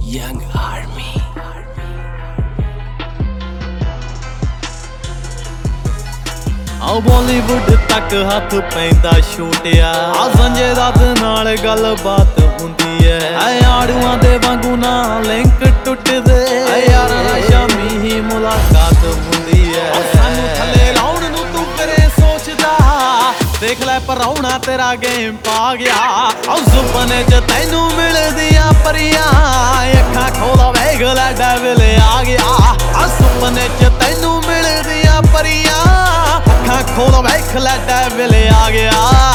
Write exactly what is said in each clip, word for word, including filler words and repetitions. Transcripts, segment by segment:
Young Army. ਆ ਬਾਲੀਵੁੱਡ ਤੱਕ ਹੱਥ ਪੈਂਦਾ ਛੋਟਿਆ ਆ ਸੰਜੇ ਦੱਤ ਨਾਲ ਗੱਲਬਾਤ ਹੁੰਦੀ ਐ ਐ ਆੜੂਆਂ ਦੇ ਵਾਂਗੂ ਨਾ ਲਿੰਕ ਟੁੱਟਦੇ ਐ ਯਾਰਾਂ ਨਾਲ ਸ਼ਾਮੀ ਹੀ ਮੁਲਾਕਾਤ ਹੁੰਦੀ ਐ ਸਾਨੂੰ ਥੱਲੇ ਲਾਉਣ ਨੂੰ ਤੂੰ ਕਰੇ ਸੋਚਦਾ ਦੇਖ ਲੈ ਪਰਾਉਣਾ ਤੇਰਾ ਗੇਮ ਪਾ ਗਿਆ ਆ ਸੁਪਨੇ ਚ ਤੈਨੂੰ ਮਿਲਦੀਆਂ ਪਰੀਆਂ ਅੱਖਾਂ ਖੋਲ ਵੇਖ ਲੈ ਡੈਵਲ ਆ ਗਿਆ ਆ ਸੁਪਨੇ ਚ ਤੈਨੂੰ ਮਿਲਦੀਆਂ ਪਰੀਆਂ ਅੱਖਾਂ ਖੋਲ ਵੇਖ ਲੈ ਡੈਵਲ ਆ ਗਿਆ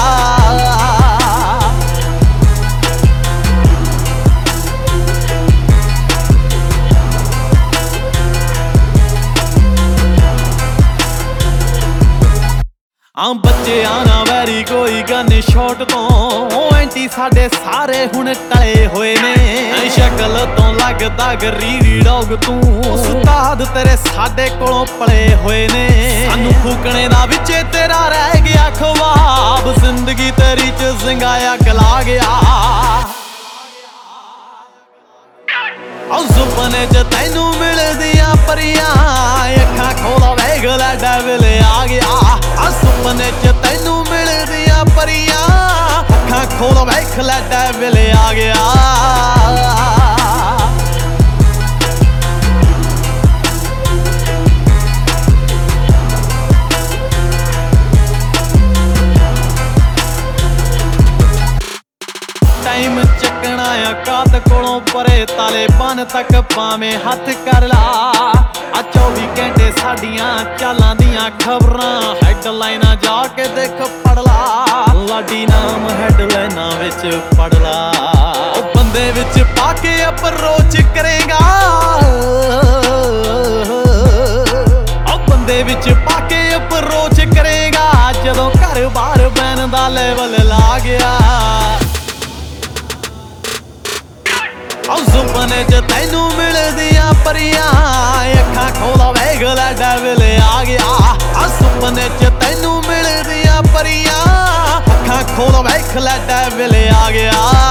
ਆ ਬੱਚਿਆਂ ਨਾ ਵੈਰੀ ਕੋਈ ਗਨ ਸ਼ਾਟ ਤੋਂ ਐਂਟੀ ਸਾਡੇ ਸਾਰੇ ਹੁਣ ਟਲੇ ਹੋਏ ਨੇ ਸ਼ਕਲ ਤੋਂ ਲੱਗਦਾ ਗਰੀੜੀ ਡੌਗ ਤੂੰ ਉਸਤਾਦ ਤੇਰੇ ਸਾਡੇ ਕੋਲੋਂ ਪਲੇ ਹੋਏ ਨੇ ਸਾਨੂੰ ਫੂਕਣੇ ਦਾ ਵਿੱਚੇ ਤੇਰਾ ਰਹਿ ਗਿਆ ਖਵਾਬ ਜ਼ਿੰਦਗੀ ਤੇਰੀ ਚ ਸਿੰਗਾਇਆ ਗਲਾ ਗਿਆ ਆ ਸੁਪਨੇ ਚ ਤੈਨੂੰ ਮਿਲਦੀਆਂ ਪਰੀਆਂ ਅੱਖਾਂ ਖੋਲ ਵੇਖ ਲੈ ਡੈਵਲ ਆ ਗਿਆ ਆ ਸੁਪਨੇ ਚ ਤੈਨੂੰ ਮਿਲਦੀਆਂ ਪਰੀਆਂ ਅੱਖਾਂ ਖੋਲ ਵੇਖ ਲੈ ਡੈਵਲ ਆ ਗਿਆ ਟਾਈਮ ਚੱਕਣਾ ਆ ਕਾਤ ਕੋਲੋਂ ਪਰੇ ਤਾਲਿਬਾਨ ਤੱਕ ਭਾਵੇਂ ਹੱਥ ਕਰ ਲਾ ਆ ਚੌਵੀ ਘੰਟੇ ਸਾਡੀਆਂ ਚਾਲਾਂ ਦੀਆਂ ਖਬਰਾਂ ਹੈਡਲਾਈਨਾਂ ਜਾ ਕੇ ਦੇਖ ਪੜ ਲਾ ਲਾਡੀ ਨਾਮ ਹੈਡਲਾਈਨਾਂ ਵਿੱਚ ਪੜ ਲਾ ਉਹ ਬੰਦੇ ਵਿੱਚ ਪਾ ਕੇ ਅਪਰੋਚ ਕਰੇਗਾ ਉਹ ਬੰਦੇ ਵਿੱਚ ਪਾ ਕੇ ਅਪਰੋਚ ਕਰੇਗਾ ਜਦੋਂ ਘਰ ਬਾਹਰ ਬੈਨ ਦਾ ਲੈਵਲ ਲਾ ਗਿਆ ਆ ਸੁਪਨੇ ਚ ਤੈਨੂੰ ਮਿਲਦੀਆਂ ਪਰੀਆਂ ਅੱਖਾਂ ਖੋਲ ਵੇਖ ਲੈ ਡੈਵਲ ਆ ਗਿਆ ਆ ਸੁਪਨੇ ਚ ਤੈਨੂੰ ਮਿਲਦੀਆਂ ਪਰੀਆਂ ਅੱਖਾਂ ਖੋਲ ਵੇਖ ਲੈ ਡੈਵਲ ਆ ਗਿਆ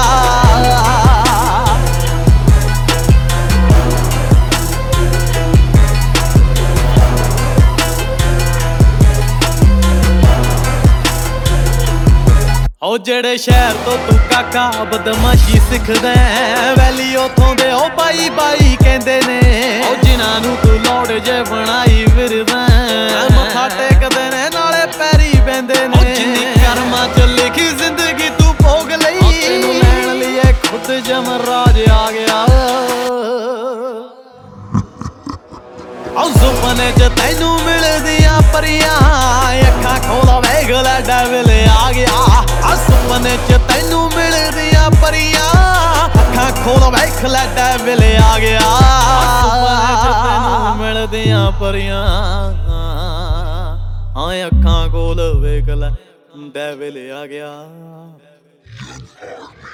ਉਹ ਜਿਹੜੇ ਸ਼ਹਿਰ ਤੋਂ ਤੂੰ ਕਾਕਾ ਬਦਮਾਸ਼ੀ ਸਿੱਖਦਾ ਵੈਲੀ ਉਥੋਂ ਦੇ ਉਹ ਬਾਈ ਬਾਈ ਕਹਿੰਦੇ ਨੇ ਉਹ ਜਿਨ੍ਹਾਂ ਨੂੰ ਤੂੰ ਲੋੜ ਜੇ ਬਣਾਈ ਫਿਰਦਾ ਮੱਥਾ ਟੇਕਦੇ ਨੇ ਨਾਲੇ ਪੈਰੀ ਬਹਿੰਦੇ ਨੇ ਜਿੰਨੀ ਕਰਮਾਂ ਚ ਲਿਖੀ ਜ਼ਿੰਦਗੀ ਤੂੰ ਭੋਗ ਲਈ ਤੈਨੂੰ ਲੈਣ ਲਈ ਖੁਦ ਜਮਰਾਜ ਆ ਗਿਆ ਆ ਸੁਪਨੇ ਚ ਤੈਨੂੰ ਮਿਲਦੀਆਂ ਪਰੀਆਂ ਅੱਖਾਂ ਖੋਲ ਵੇਖ ਲੈ ਡੈਵਲ ਆ ਗਿਆ ਆ ਸੁਪਨੇ ਚ ਤੈਨੂੰ ਮਿਲਦੀਆਂ ਪਰੀਆਂ ਅੱਖਾਂ ਖੋਲ ਵੇਖ ਲੈ ਡੈਵਲ ਆ ਗਿਆ ਸੁਪਨੇ ਚ ਤੈਨੂੰ ਮਿਲਦੀਆਂ ਪਰੀਆਂ ਹਾਂ ਅੱਖਾਂ ਖੋਲ ਵੇਖ ਲੈ ਡੈਵਲ ਆ ਗਿਆ